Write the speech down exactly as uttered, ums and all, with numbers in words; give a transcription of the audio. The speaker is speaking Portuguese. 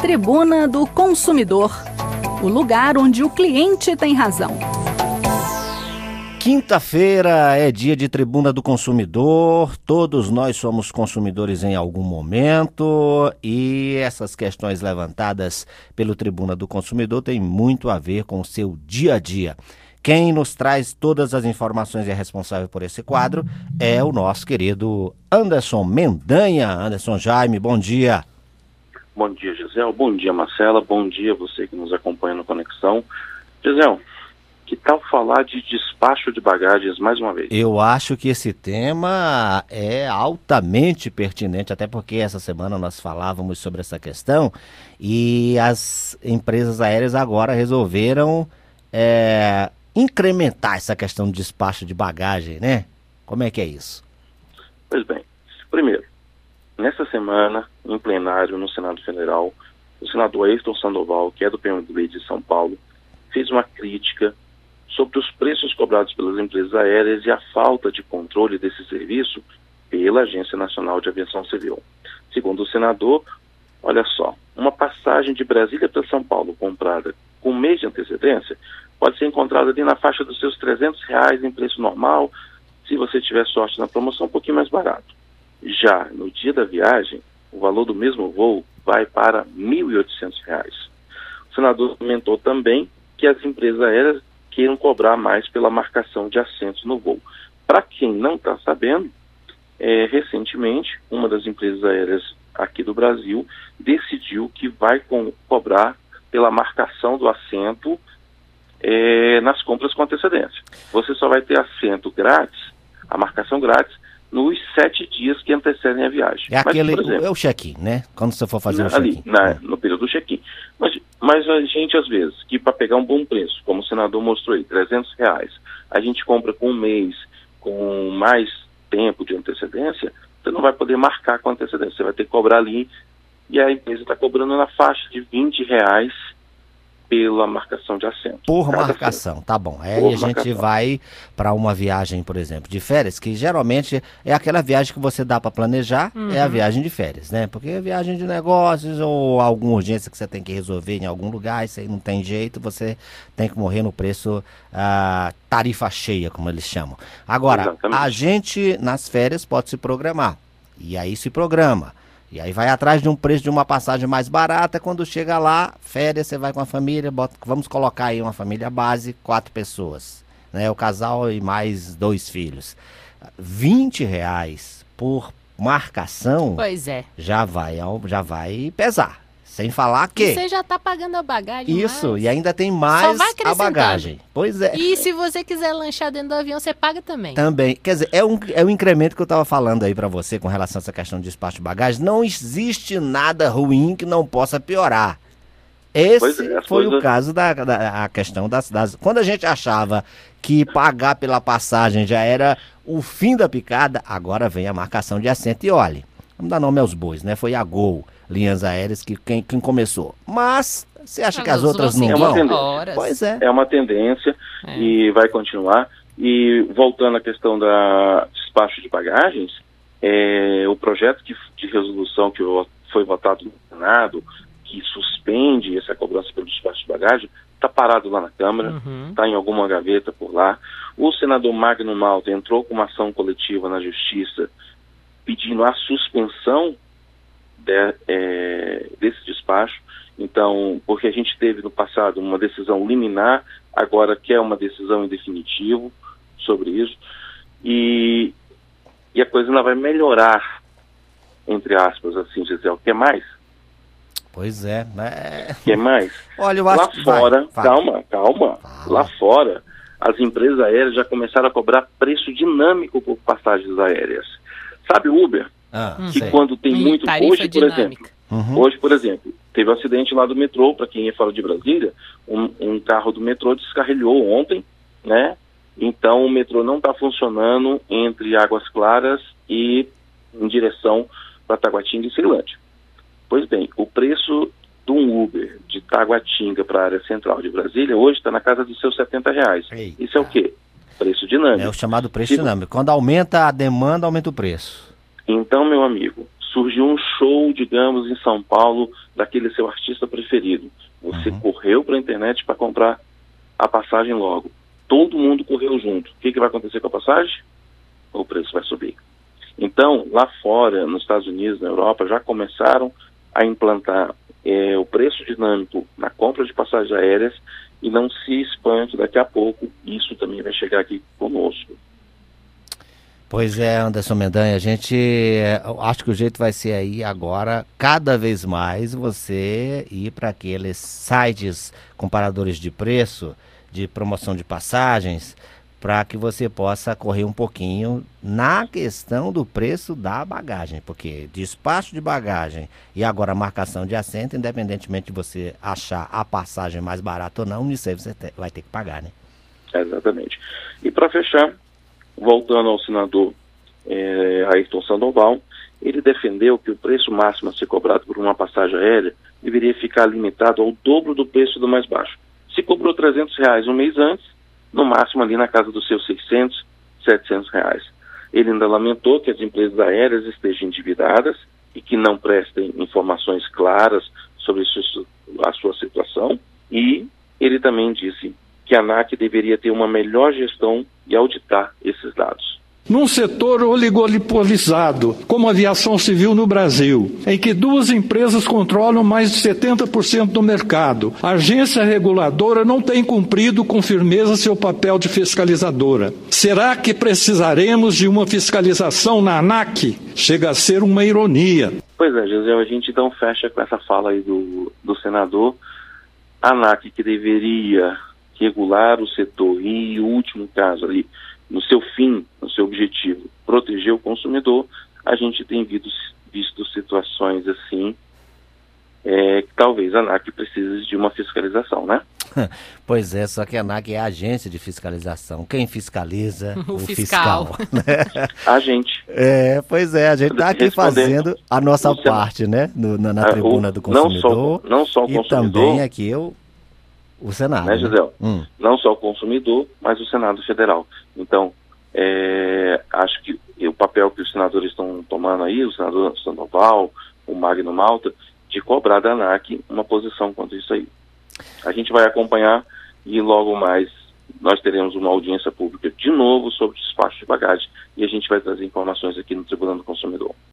Tribuna do Consumidor, o lugar onde o cliente tem razão. Quinta-feira é dia de Tribuna do Consumidor, todos nós somos consumidores em algum momento e essas questões levantadas pelo Tribuna do Consumidor têm muito a ver com o seu dia a dia. Quem nos traz todas as informações e é responsável por esse quadro é o nosso querido Anderson Mendanha. Anderson Jaime, bom dia. Bom dia, Gisele. Bom dia, Marcela. Bom dia você que nos acompanha no Conexão. Gisele, que tal falar de despacho de bagagens mais uma vez? Eu acho que esse tema é altamente pertinente, até porque essa semana nós falávamos sobre essa questão e as empresas aéreas agora resolveram é, incrementar essa questão de despacho de bagagem, né? Como é que é isso? Pois bem, primeiro, nessa semana, em plenário no Senado Federal, o senador Ayrton Sandoval, que é do P M D B de São Paulo, fez uma crítica sobre os preços cobrados pelas empresas aéreas e a falta de controle desse serviço pela Agência Nacional de Aviação Civil. Segundo o senador, olha só, uma passagem de Brasília para São Paulo comprada com um mês de antecedência pode ser encontrada ali na faixa dos seus trezentos reais em preço normal, se você tiver sorte na promoção, um pouquinho mais barato. Já no dia da viagem, o valor do mesmo voo vai para mil e oitocentos reais. O senador comentou também que as empresas aéreas queiram cobrar mais pela marcação de assentos no voo. Para quem não está sabendo, é, recentemente, uma das empresas aéreas aqui do Brasil decidiu que vai com, cobrar pela marcação do assento é, nas compras com antecedência. Você só vai ter assento grátis, a marcação grátis, nos sete dias que antecedem a viagem. É aquele, mas, por exemplo, é o check-in, né? Quando você for fazer o ali, check-in. na, no período do check-in. Mas, mas a gente, às vezes, que para pegar um bom preço, como o senador mostrou aí, trezentos reais, a gente compra com um mês, com mais tempo de antecedência, você não vai poder marcar com antecedência. Você vai ter que cobrar ali, e a empresa está cobrando na faixa de vinte reais pela marcação de assento. Por Cada marcação, assento. Tá bom. Aí Por a gente marcação. vai para uma viagem, por exemplo, de férias, que geralmente é aquela viagem que você dá para planejar, uhum. É a viagem de férias, né? Porque é viagem de negócios ou alguma urgência que você tem que resolver em algum lugar, isso aí não tem jeito, você tem que morrer no preço ah, tarifa cheia, como eles chamam. Agora, Exatamente. A gente nas férias pode se programar, e aí se programa. E aí vai atrás de um preço de uma passagem mais barata, quando chega lá, férias, você vai com a família, bota, vamos colocar aí uma família base, quatro pessoas, né? O casal e mais dois filhos. vinte reais por marcação, pois é. já vai, já vai pesar. Sem falar que... Você já tá pagando a bagagem. Isso, mais. E ainda tem mais a bagagem. Pois é. E se você quiser lanchar dentro do avião, você paga também. Também. Quer dizer, é um, é um incremento que eu estava falando aí para você com relação a essa questão de despacho de bagagem. Não existe nada ruim que não possa piorar. Esse é, foi coisas... o caso da, da a questão das, das... Quando a gente achava que pagar pela passagem já era o fim da picada, agora vem a marcação de assento. E olhe, vamos dar nome aos bois, né? Foi a Gol, Linhas Aéreas, que quem, quem começou. Mas você acha que as outras não vão? Pois é. É uma tendência é. E vai continuar. E voltando à questão da despacho de bagagens, é, o projeto que, de resolução que foi votado no Senado, que suspende essa cobrança pelo despacho de bagagem, está parado lá na Câmara, está uhum. em alguma gaveta por lá. O senador Magno Malta entrou com uma ação coletiva na Justiça pedindo a suspensão de, é, desse despacho. Então, porque a gente teve no passado uma decisão liminar, agora quer uma decisão em definitivo sobre isso, e, e a coisa ainda vai melhorar, entre aspas, assim, Gisele. Quer mais? Pois é, né? Quer mais? Olha, eu acho lá que fora, vai, vai. calma, calma, vai. Lá fora, as empresas aéreas já começaram a cobrar preço dinâmico por passagens aéreas. Sabe o Uber? Ah, que sei. quando tem Hum, muito... Hoje, por dinâmica. exemplo, uhum. hoje, por exemplo, teve um acidente lá do metrô, para quem ia fora de Brasília, um, um carro do metrô descarrilhou ontem, né? Então o metrô não está funcionando entre Águas Claras e em direção para Taguatinga e Ceilândia. Pois bem, o preço de um Uber de Taguatinga para a área central de Brasília hoje está na casa dos seus setenta reais. Eita. Isso é o quê? Preço dinâmico. É o chamado preço Se... dinâmico. Quando aumenta a demanda, aumenta o preço. Então, meu amigo, surgiu um show, digamos, em São Paulo, daquele seu artista preferido. Você uhum. correu para a internet para comprar a passagem logo. Todo mundo correu junto. O que, que vai acontecer com a passagem? O preço vai subir. Então, lá fora, nos Estados Unidos, na Europa, já começaram a implantar é, o preço dinâmico na compra de passagens aéreas, e não se espante, daqui a pouco isso também vai chegar aqui conosco. Pois é, Anderson Mendanha, a gente, acho que o jeito vai ser aí agora, cada vez mais, você ir para aqueles sites comparadores de preço, de promoção de passagens, para que você possa correr um pouquinho na questão do preço da bagagem, porque despacho de bagagem e agora marcação de assento, independentemente de você achar a passagem mais barata ou não, isso aí você te, vai ter que pagar, né? Exatamente. E para fechar, voltando ao senador é, Ayrton Sandoval, ele defendeu que o preço máximo a ser cobrado por uma passagem aérea deveria ficar limitado ao dobro do preço do mais baixo. Se cobrou trezentos reais um mês antes, no máximo ali na casa dos seus seiscentos, setecentos reais. Ele ainda lamentou que as empresas aéreas estejam endividadas e que não prestem informações claras sobre a sua situação, e ele também disse que a ANAC deveria ter uma melhor gestão e auditar esses dados. Num setor oligopolizado, como a aviação civil no Brasil, em que duas empresas controlam mais de setenta por cento do mercado, a agência reguladora não tem cumprido com firmeza seu papel de fiscalizadora. Será que precisaremos de uma fiscalização na ANAC? Chega a ser uma ironia. Pois é, José, a gente então fecha com essa fala aí do, do senador. A ANAC, que deveria regular o setor e, o último caso ali, no seu fim, no seu objetivo, proteger o consumidor, a gente tem visto, visto situações assim, é, que talvez a ANAC precise de uma fiscalização, né? Pois é, só que a ANAC é a agência de fiscalização. Quem fiscaliza? O o fiscal. fiscal, né? A gente. É, pois é, a gente está aqui fazendo a nossa parte, né? No, na, na tribuna do consumidor. Não só, não só o e consumidor. E também aqui eu... O Senado, né, Gisele? Hum. Não só o consumidor, mas o Senado Federal. Então, é, acho que o papel que os senadores estão tomando aí, o senador Sandoval, o Magno Malta, de cobrar da ANAC uma posição quanto isso aí. A gente vai acompanhar e logo mais nós teremos uma audiência pública de novo sobre o despacho de bagagem, e a gente vai trazer informações aqui no Tribunal do Consumidor.